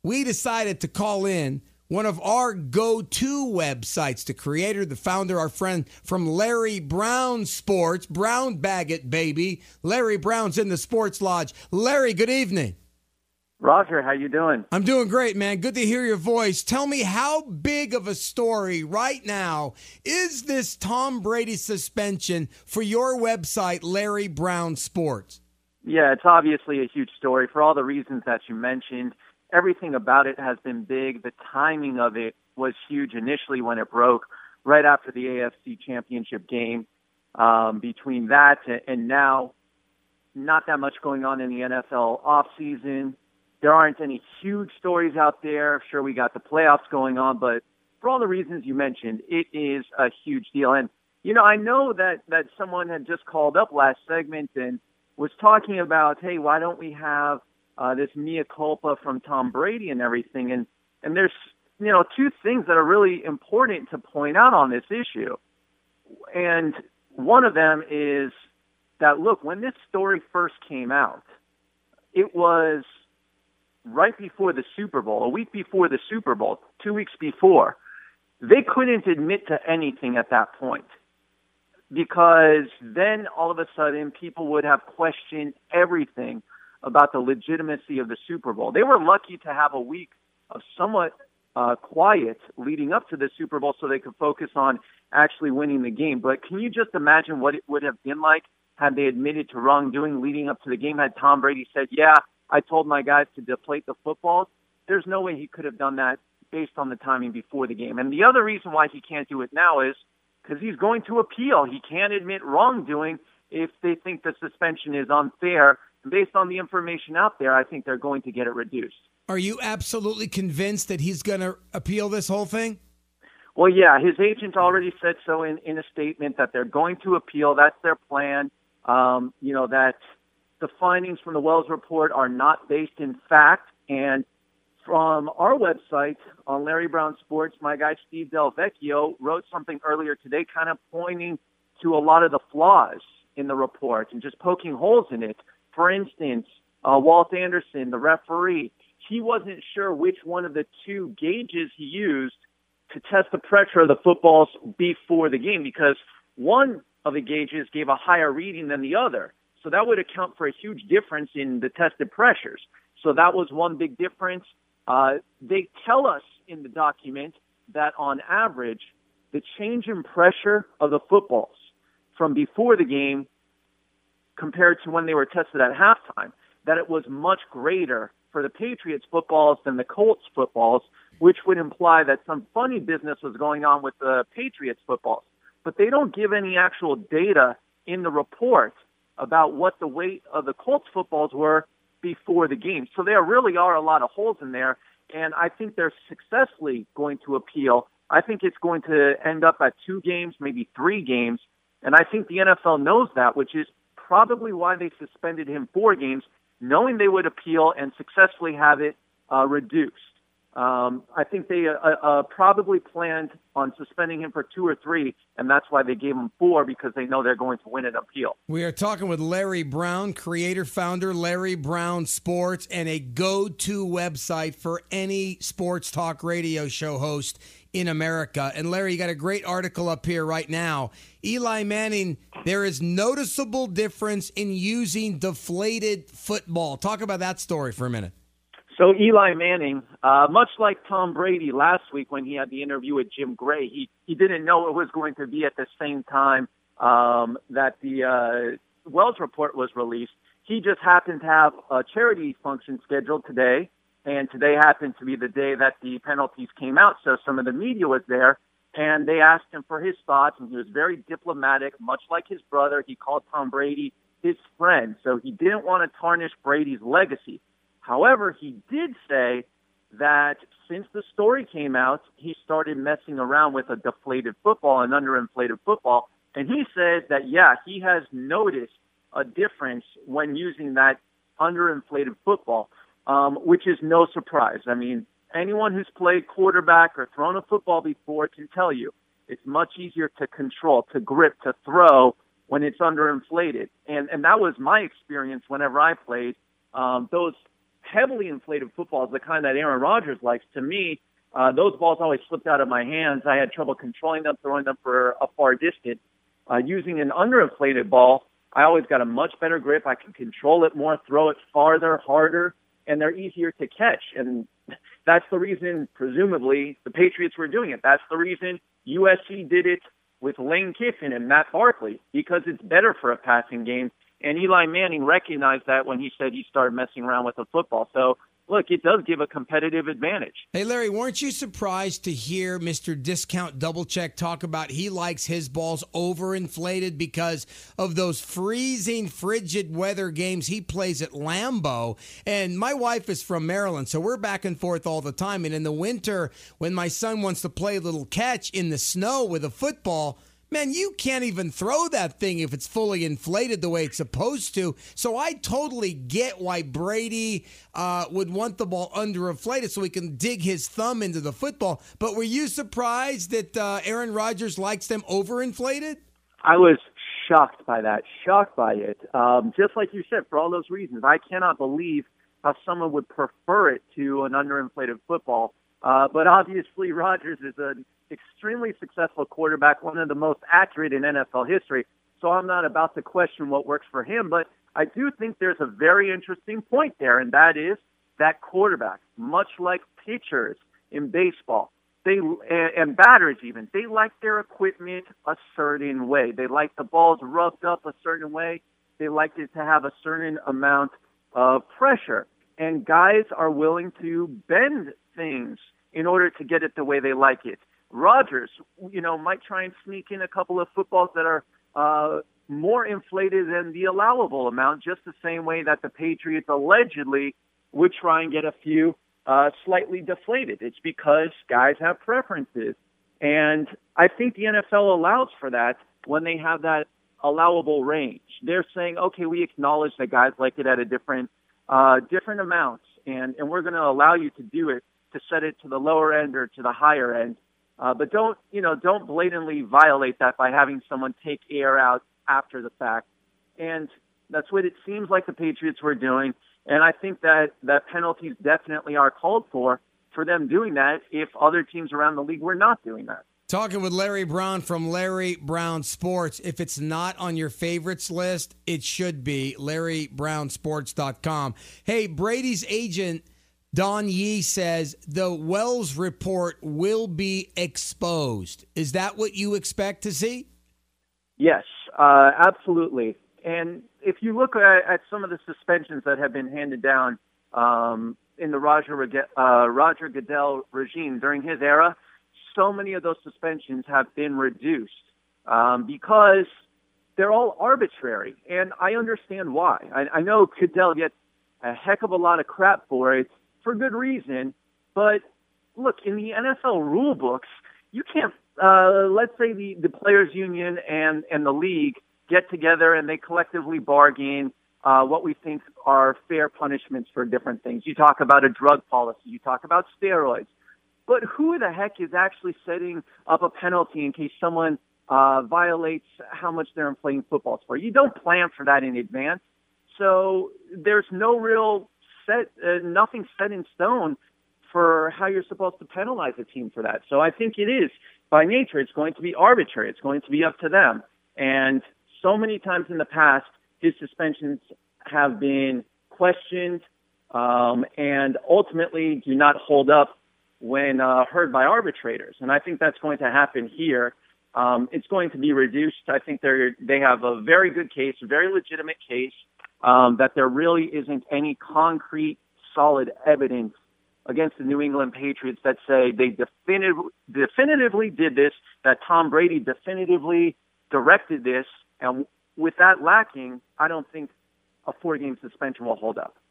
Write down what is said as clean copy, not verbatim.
we decided to call in one of our go-to websites, the creator, the founder, our friend from Larry Brown Sports. Brown bag it, baby. Larry Brown's in the Sports Lodge. Larry, good evening. Roger, how you doing? I'm doing great, man. Good to hear your voice. Tell me, how big of a story right now is this Tom Brady suspension for your website, Larry Brown Sports? Yeah, it's obviously a huge story for all the reasons that you mentioned. Everything about it has been big. The timing of it was huge initially when it broke, right after the AFC Championship game. Between that and now, not that much going on in the NFL offseason. There aren't any huge stories out there. Sure, we got the playoffs going on, but for all the reasons you mentioned, it is a huge deal. And, I know that someone had just called up last segment and was talking about, hey, why don't we have this mea culpa from Tom Brady and everything? And there's, two things that are really important to point out on this issue. And one of them is that, look, when this story first came out, it was right before the Super Bowl, a week before the Super Bowl, 2 weeks before. They couldn't admit to anything at that point because then all of a sudden people would have questioned everything about the legitimacy of the Super Bowl. They were lucky to have a week of somewhat quiet leading up to the Super Bowl so they could focus on actually winning the game. But can you just imagine what it would have been like had they admitted to wrongdoing leading up to the game? Had Tom Brady said, yeah, I told my guys to deflate the footballs, there's no way he could have done that based on the timing before the game. And the other reason why he can't do it now is because he's going to appeal. He can't admit wrongdoing if they think the suspension is unfair. Based on the information out there, I think they're going to get it reduced. Are you absolutely convinced that he's going to appeal this whole thing? Well, yeah, his agent already said so in a statement that they're going to appeal. That's their plan. That the findings from the Wells report are not based in fact. And from our website on Larry Brown Sports, my guy Steve Del Vecchio wrote something earlier today kind of pointing to a lot of the flaws in the report and just poking holes in it. For instance, Walt Anderson, the referee, he wasn't sure which one of the two gauges he used to test the pressure of the footballs before the game because one of the gauges gave a higher reading than the other. So that would account for a huge difference in the tested pressures. So that was one big difference. They tell us in the document that on average, the change in pressure of the footballs from before the game compared to when they were tested at halftime, that it was much greater for the Patriots footballs than the Colts footballs, which would imply that some funny business was going on with the Patriots footballs. But they don't give any actual data in the report about what the weight of the Colts footballs were before the game. So there really are a lot of holes in there, and I think they're successfully going to appeal. I think it's going to end up at 2 games, maybe 3 games, and I think the NFL knows that, which is probably why they suspended him 4 games, knowing they would appeal and successfully have it reduced. I think they probably planned on suspending him for 2 or 3, and that's why they gave him 4, because they know they're going to win an appeal. We are talking with Larry Brown, creator, founder, Larry Brown Sports, and a go-to website for any sports talk radio show host in America. And Larry, you got a great article up here right now. Eli Manning, there is noticeable difference in using deflated football. Talk about that story for a minute. So Eli Manning, much like Tom Brady last week when he had the interview with Jim Gray, he didn't know it was going to be at the same time that the Wells report was released. He just happened to have a charity function scheduled today, and today happened to be the day that the penalties came out, so some of the media was there, and they asked him for his thoughts, and he was very diplomatic, much like his brother. He called Tom Brady his friend, so he didn't want to tarnish Brady's legacy. However, he did say that since the story came out, he started messing around with a deflated football, an underinflated football. And he said that, yeah, he has noticed a difference when using that underinflated football, which is no surprise. I mean, anyone who's played quarterback or thrown a football before can tell you it's much easier to control, to grip, to throw when it's underinflated. And that was my experience whenever I played. Those heavily inflated footballs, the kind that Aaron Rodgers likes, to me, those balls always slipped out of my hands. I had trouble controlling them, throwing them for a far distance. Using an underinflated ball, I always got a much better grip. I can control it more, throw it farther, harder, and they're easier to catch. And that's the reason, presumably, the Patriots were doing it. That's the reason USC did it with Lane Kiffin and Matt Barkley, because it's better for a passing game. And Eli Manning recognized that when he said he started messing around with the football. So, look, it does give a competitive advantage. Hey, Larry, weren't you surprised to hear Mr. Discount Double Check talk about he likes his balls overinflated because of those freezing, frigid weather games he plays at Lambeau? And my wife is from Maryland, so we're back and forth all the time. And in the winter, when my son wants to play a little catch in the snow with a football, man, you can't even throw that thing if it's fully inflated the way it's supposed to. So I totally get why Brady would want the ball underinflated so he can dig his thumb into the football. But were you surprised that Aaron Rodgers likes them overinflated? I was shocked by that, shocked by it. Just like you said, for all those reasons, I cannot believe how someone would prefer it to an underinflated football. But obviously, Rodgers is an extremely successful quarterback, one of the most accurate in NFL history. So I'm not about to question what works for him, but I do think there's a very interesting point there, and that is that quarterbacks, much like pitchers in baseball, and batters even, they like their equipment a certain way. They like the balls rubbed up a certain way. They like it to have a certain amount of pressure. And guys are willing to bend things in order to get it the way they like it. Rodgers, might try and sneak in a couple of footballs that are more inflated than the allowable amount, just the same way that the Patriots allegedly would try and get a few slightly deflated. It's because guys have preferences. And I think the NFL allows for that when they have that allowable range. They're saying, okay, we acknowledge that guys like it at a different amounts, and we're going to allow you to do it, to set it to the lower end or to the higher end. But don't blatantly violate that by having someone take air out after the fact. And that's what it seems like the Patriots were doing. And I think that penalties definitely are called for them doing that if other teams around the league were not doing that. Talking with Larry Brown from Larry Brown Sports. If it's not on your favorites list, it should be LarryBrownSports.com. Hey, Brady's agent Don Yee says the Wells report will be exposed. Is that what you expect to see? Yes, absolutely. And if you look at some of the suspensions that have been handed down in the Roger Goodell regime during his era, so many of those suspensions have been reduced because they're all arbitrary. And I understand why. I know Goodell gets a heck of a lot of crap for it, for good reason, but look, in the NFL rule books, you can't, let's say the players union and the league get together and they collectively bargain what we think are fair punishments for different things. You talk about a drug policy, you talk about steroids, but who the heck is actually setting up a penalty in case someone violates how much they're inflating footballs for? You don't plan for that in advance. So there's no real nothing set in stone for how you're supposed to penalize a team for that. So I think it is, by nature, it's going to be arbitrary. It's going to be up to them. And so many times in the past, his suspensions have been questioned and ultimately do not hold up when heard by arbitrators. And I think that's going to happen here. It's going to be reduced. I think they have a very good case, a very legitimate case, that there really isn't any concrete, solid evidence against the New England Patriots that say they definitively did this, that Tom Brady definitively directed this. And with that lacking, I don't think a 4-game suspension will hold up.